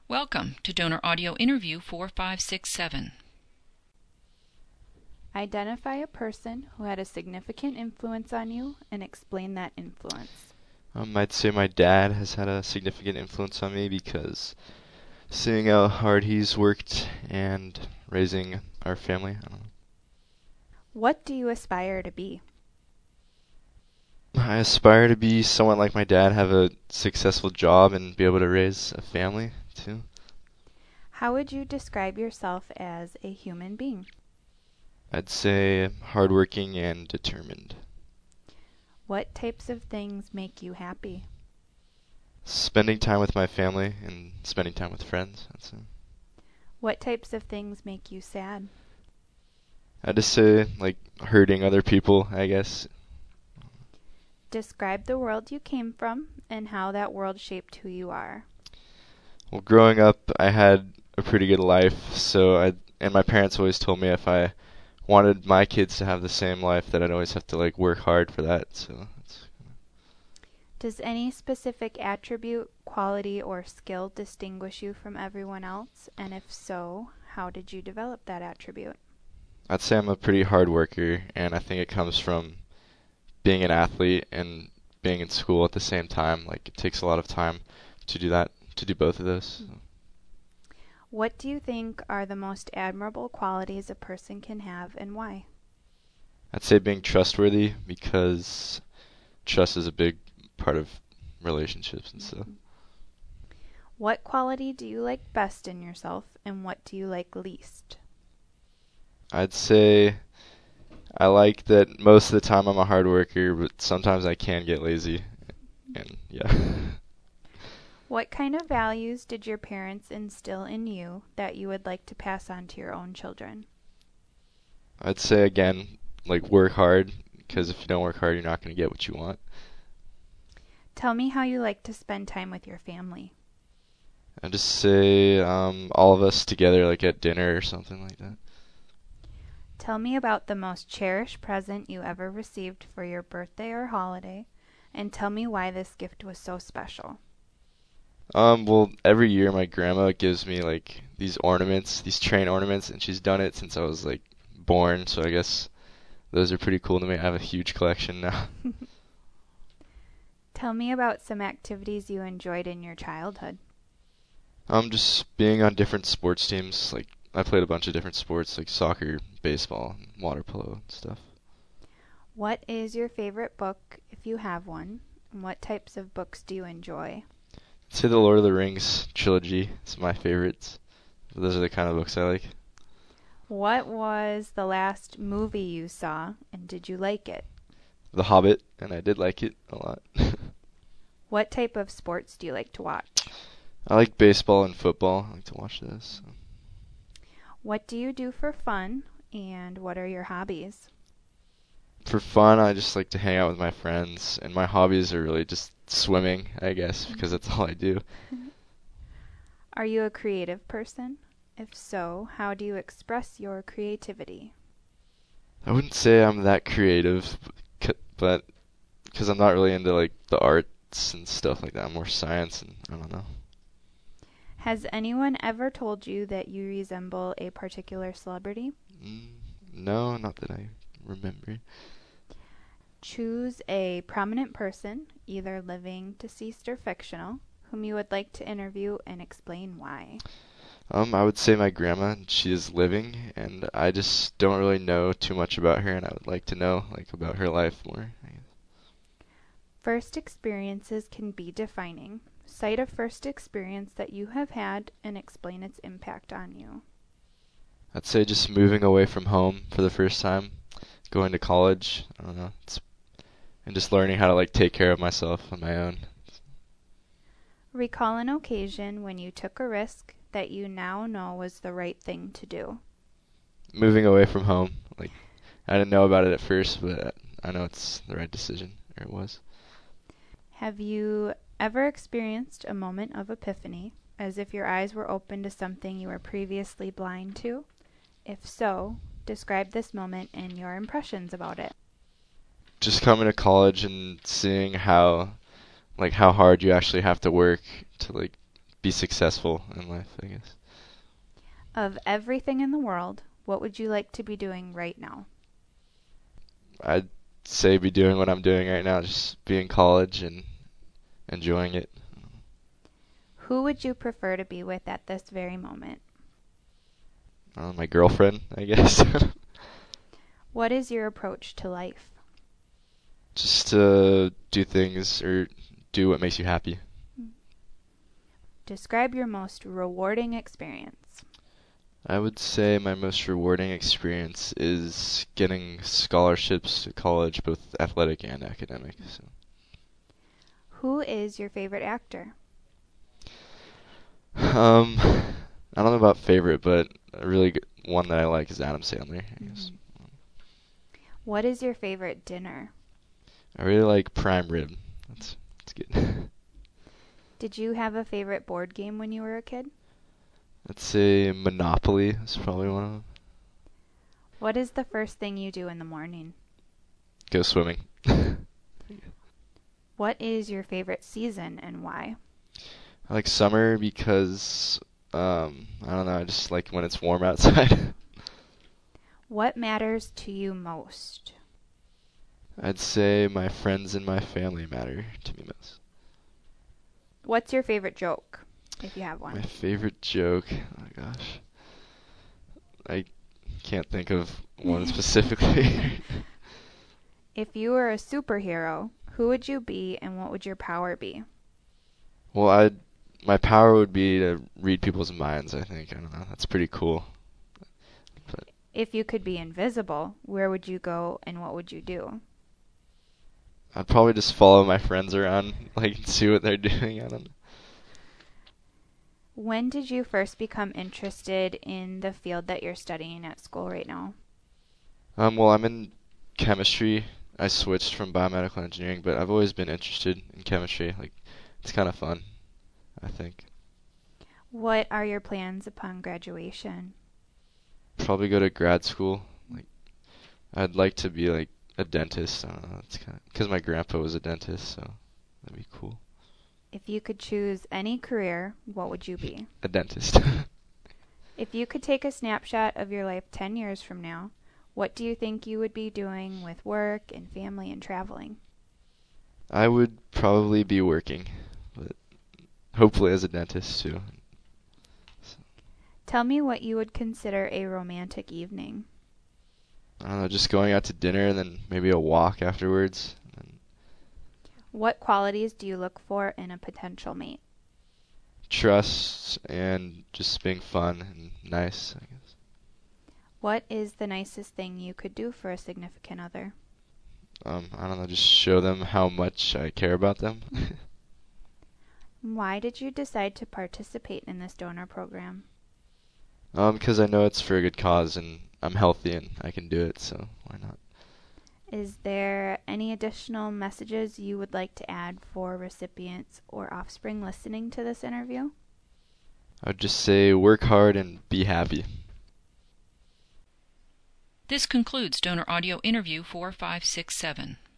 Welcome to Donor Audio Interview 4567. Identify a person who had a significant influence on you and explain that influence. I'd say my dad has had a significant influence on me because seeing how hard he's worked and raising our family. I don't know. What do you aspire to be? I aspire to be someone like my dad, have a successful job and be able to raise a family too. How would you describe yourself as a human being? I'd say hardworking and determined. What types of things make you happy? Spending time with my family and spending time with friends. That's it. What types of things make you sad? I'd just say like hurting other people, I guess. Describe the world you came from and how that world shaped who you are. Well, growing up, I had a pretty good life, and my parents always told me if I wanted my kids to have the same life, that I'd always have to like work hard for that. So Does any specific attribute, quality, or skill distinguish you from everyone else? And if so, how did you develop that attribute? I'd say I'm a pretty hard worker, and I think it comes from being an athlete and being in school at the same time. Like it takes a lot of time to do that, to do both of those. What do you think are the most admirable qualities a person can have and why? I'd say being trustworthy, because trust is a big part of relationships and stuff. What quality do you like best in yourself and what do you like least? I'd say I like that most of the time I'm a hard worker, but sometimes I can get lazy. And yeah. What kind of values did your parents instill in you that you would like to pass on to your own children? I'd say again, like work hard, because if you don't work hard, you're not going to get what you want. Tell me how you like to spend time with your family. I'd just say all of us together, like at dinner or something like that. Tell me about the most cherished present you ever received for your birthday or holiday, and tell me why this gift was so special. Well, every year my grandma gives me like these ornaments, these train ornaments, and she's done it since I was like born, so I guess those are pretty cool to me. I have a huge collection now. Tell me about some activities you enjoyed in your childhood. Just being on different sports teams. Like I played a bunch of different sports, like soccer, baseball, water polo, and stuff. What is your favorite book, if you have one, and what types of books do you enjoy? I'd say the Lord of the Rings trilogy is my favorites. Those are the kind of books I like. What was the last movie you saw, and did you like it? The Hobbit, and I did like it a lot. What type of sports do you like to watch? I like baseball and football. I like to watch those. What do you do for fun, and what are your hobbies? For fun, I just like to hang out with my friends, and my hobbies are really just swimming, I guess, because that's all I do. Are you a creative person? If so, how do you express your creativity? I wouldn't say I'm that creative, but because I'm not really into like the arts and stuff like that. I'm more science, and I don't know. Has anyone ever told you that you resemble a particular celebrity? No, not that I remember. Choose a prominent person, either living, deceased, or fictional, whom you would like to interview and explain why. I would say my grandma. She is living, and I just don't really know too much about her, and I would like to know like about her life more, I guess. First experiences can be defining. Cite a first experience that you have had and explain its impact on you. I'd say just moving away from home for the first time, going to college. I don't know, and just learning how to like take care of myself on my own. Recall an occasion when you took a risk that you now know was the right thing to do. Moving away from home, like I didn't know about it at first, but I know it's the right decision, or it was. Have you ever experienced a moment of epiphany, as if your eyes were open to something you were previously blind to? If so, describe this moment and your impressions about it. Just coming to college and seeing how hard you actually have to work to like be successful in life, I guess. Of everything in the world, what would you like to be doing right now? I'd say be doing what I'm doing right now, just be in college and enjoying it. Who would you prefer to be with at this very moment? My girlfriend, I guess. What is your approach to life? Just to do things or do what makes you happy. Describe your most rewarding experience. I would say my most rewarding experience is getting scholarships to college, both athletic and academic. So. Who is your favorite actor? I don't know about favorite, but a really good one that I like is Adam Sandler, I guess. What is your favorite dinner? I really like prime rib. That's good. Did you have a favorite board game when you were a kid? I'd say Monopoly is probably one of them. What is the first thing you do in the morning? Go swimming. What is your favorite season and why? I like summer because, I don't know, I just like when it's warm outside. What matters to you most? I'd say my friends and my family matter to me most. What's your favorite joke, if you have one? My favorite joke, oh gosh. I can't think of one specifically. If you were a superhero, who would you be and what would your power be? Well, my power would be to read people's minds, I think. I don't know. That's pretty cool. But If you could be invisible, where would you go and what would you do? I'd probably just follow my friends around, like, and see what they're doing. I don't know. When did you first become interested in the field that you're studying at school right now? Well, I'm in chemistry. I switched from biomedical engineering, but I've always been interested in chemistry. Like, it's kind of fun, I think. What are your plans upon graduation? Probably go to grad school. Like, I'd like to be like a dentist. I don't know. It's kind of because my grandpa was a dentist, so that'd be cool. If you could choose any career, what would you be? A dentist. If you could take a snapshot of your life 10 years from now, what do you think you would be doing with work and family and traveling? I would probably be working, but hopefully as a dentist too. Tell me what you would consider a romantic evening. I don't know, just going out to dinner and then maybe a walk afterwards. What qualities do you look for in a potential mate? Trust and just being fun and nice, I guess. What is the nicest thing you could do for a significant other? I don't know, just show them how much I care about them. Why did you decide to participate in this donor program? Because I know it's for a good cause and I'm healthy and I can do it, so why not? Is there any additional messages you would like to add for recipients or offspring listening to this interview? I would just say work hard and be happy. This concludes Donor Audio Interview 4567.